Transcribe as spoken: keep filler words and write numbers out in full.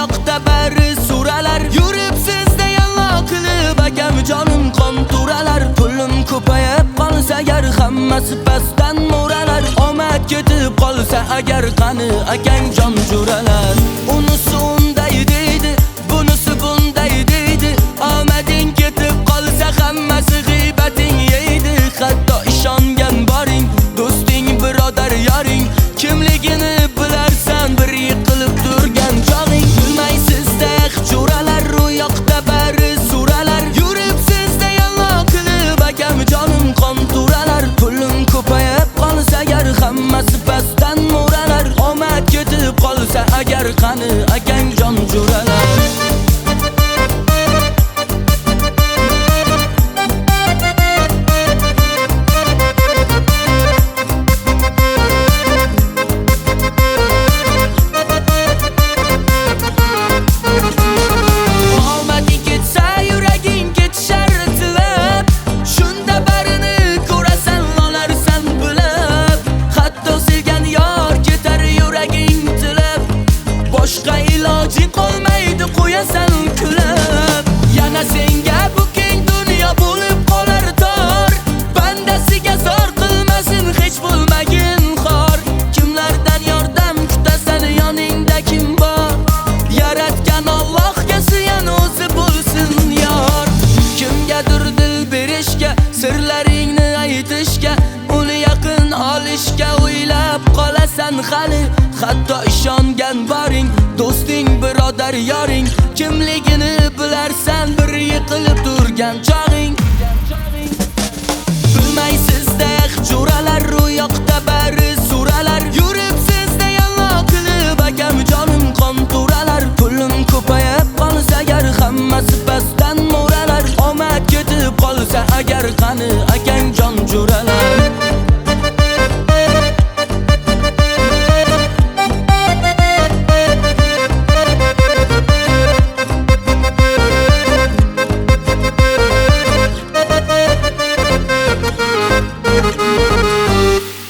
yoqda bari suralar. Yurib sizda yalla qilib akam jonim qonturalar. Pulim ko'payib qolsa agar hammasi pastdan mo'ralar. Omad ketib qolsa agar qani akang jon juralar. Unisi unday deydi, bunisi bunday deydi. Omading ketib qolsa hammasi g'iybating yeydi. Hatto ishongan boring, do'sting, birodar, yoring kimligini bilarsan bir yiqilib turgan chog'ing. Bilmaysizda churalar, u yoqda bari suralar. Yurib sizda yalla qilib akam jonim qonturalar. Pulim ko'payib qolsa agar hammasi pastdan mo'ralar. Omad ketib qolsa agar qani akang jon juralar. Boshqa ilojing qolmaydi, qo'yasan kulib. Yana senga bu keng dunyo bo'lib qolar tor. Bandasiga zor qilmasin hech bo'lmagin xor. Kimlardan yordam kutasan, yoningda kim bor? Yaratgan Allohga suyan, o'zi bo'lsin yor. Kimgadir dil berishga, sirlaringni aytishga, uni yaqin olishga o'ylab qolasan hali. Hatto ishongan boring, do'sting, birodar, yoring kimligini bilarsan bir yiqilib turgan chog'ing. Bilmaysizda churalar, u yoqda bari suralar. Yurib sizda yalla qilib akam jonim qonturalar. Pulim ko'payib qolsa agar hammasi pastdan mo'ralar. Omad ketib qolsa agar qani akang jon juralar.